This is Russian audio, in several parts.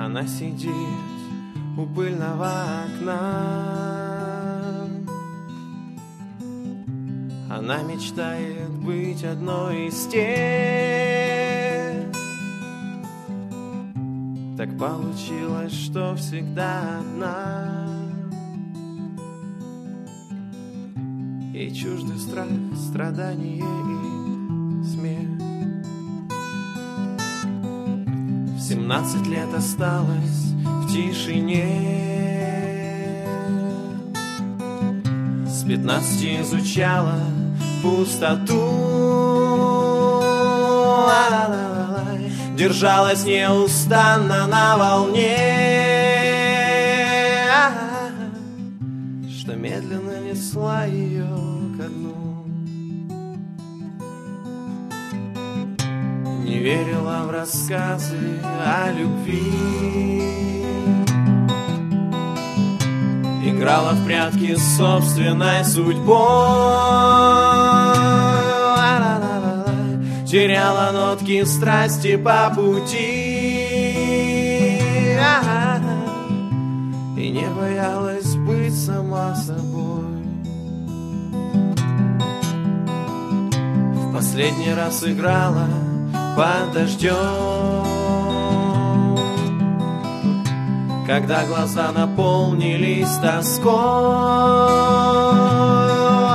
Она сидит у пыльного окна. Она мечтает быть одной из тех. Так получилось, что всегда одна. Ей чужды страх, страдание и смех. В 17 лет осталась в тишине. С 15 изучала пустоту. Держалась неустанно на волне, что медленно несла ее ко дну. Не верила в рассказы о любви, играла в прятки с собственной судьбой. Теряла нотки страсти по пути и не боялась быть сама собой. В последний раз играла под дождем, когда глаза наполнились тоской.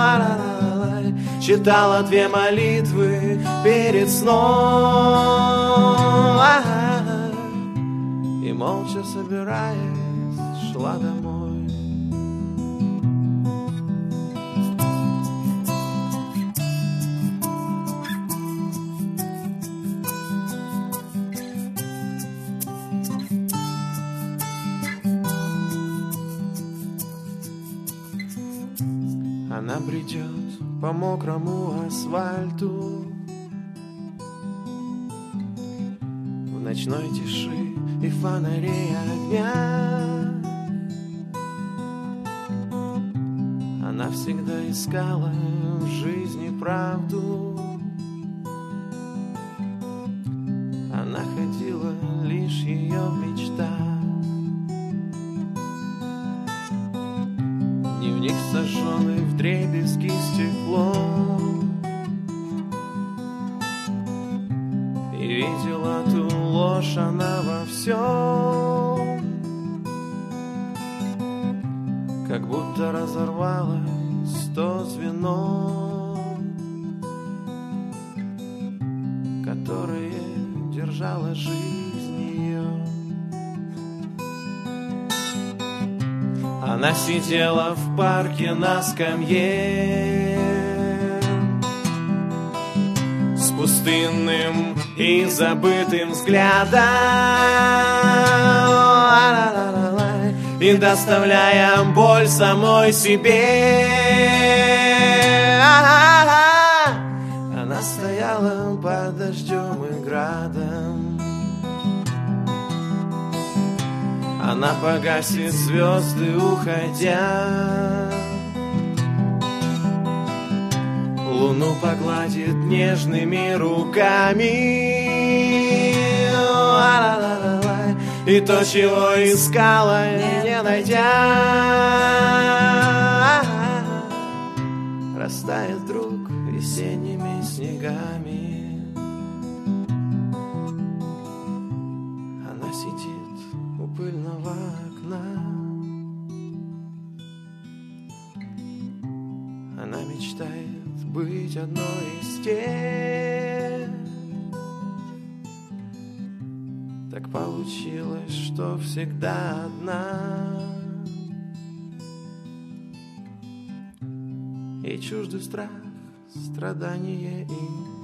Читала 2 молитвы перед сном и молча собираясь шла домой. Она бредет по мокрому асфальту в ночной тиши и фонарей огня. Она всегда искала в жизни правду. Она ходила лишь ее в мечтах. Дневник, сожженный вдребезги стеклом, и видела ту ложь она во всем, как будто разорвалось то звено, которое держало жизнь ее. Она сидела в парке на скамье с пустынным и забытым взглядом и доставляя боль самой себе. Она стояла под дождем и градом. Она погасит звезды, уходя. Луну погладит нежными руками. И то, чего искала, не найдя, растает вдруг весенними снегами. Она сидит у пыльного окна. Она мечтает быть одной из тех. Так получилось, что всегда одна. И чуждый страх, страдание и